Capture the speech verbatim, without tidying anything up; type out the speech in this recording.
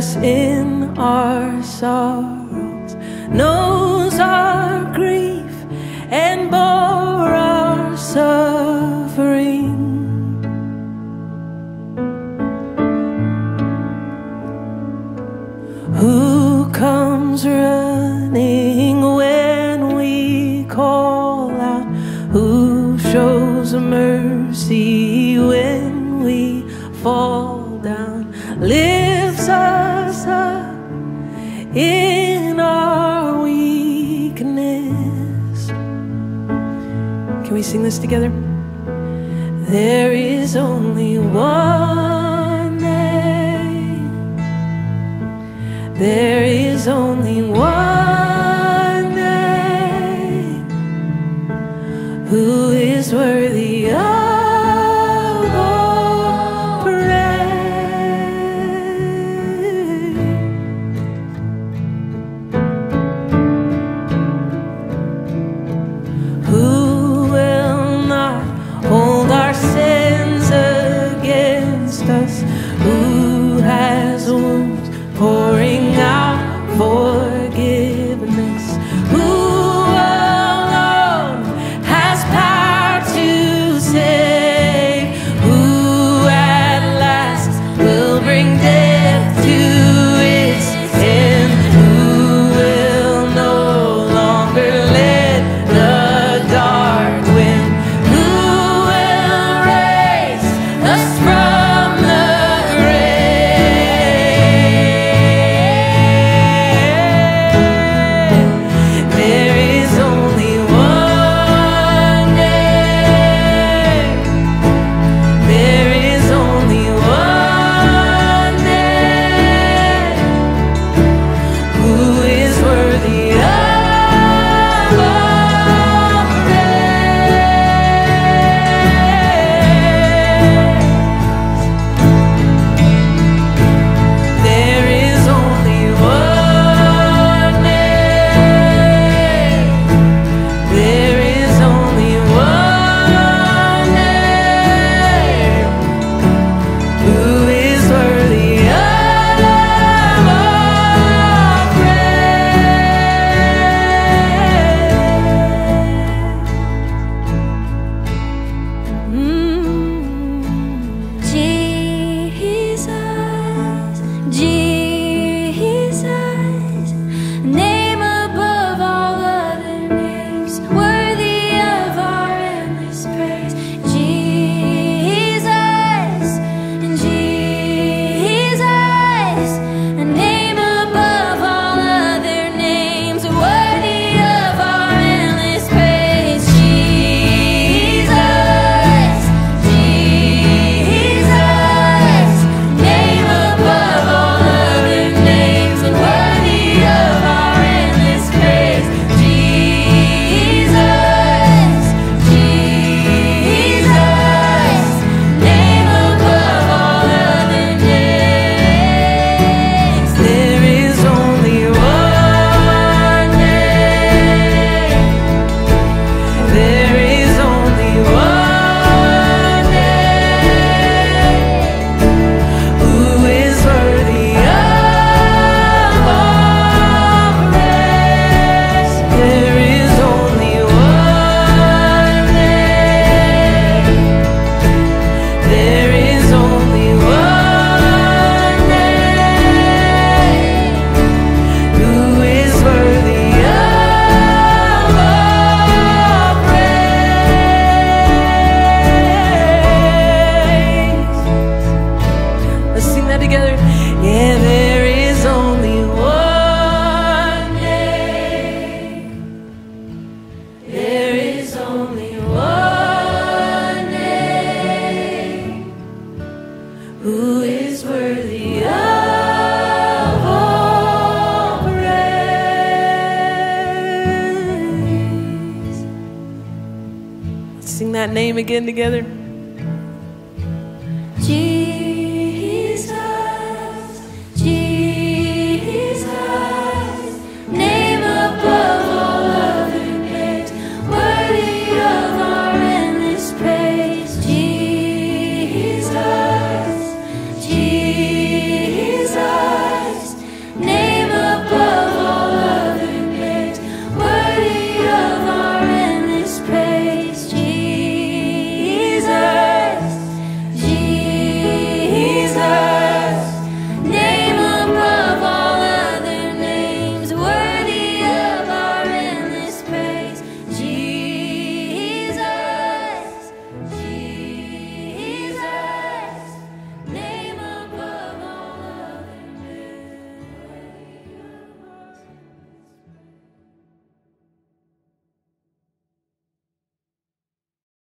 us in our sorrows, knows our grief, and bore our suffering. Who comes running when we call out? Who shows mercy when we fall down? Lifts us up in our weakness. Can we sing this together? There is only one name. There is only one name who is worthy of all praise. Who will not hold our sins against us? Who has wounds pouring out forgiveness? Who alone has power to save? Who at last will bring death to its end? Who will no longer let the dark win? Who will raise us from the There is only one name. There is only one name who is worthy of all praise. There is only one name. There is only one name who is worthy of all praise. Mm. Jesus, Jesus, name above all other names, worthy of our endless praise. Jesus, Jesus, a name above all other names, worthy of our endless praise. Jesus, Jesus, name above all other names, and worthy of our endless praise. Jesus, Jesus, name above all other names. There is only one name. There is only one name who is worthy of all praise. There is only one name. There is only one name who is worthy of all praise. Let's sing that together. Yeah, there is only one name. There is only one name who is worthy of all praise. Let's sing that name again together.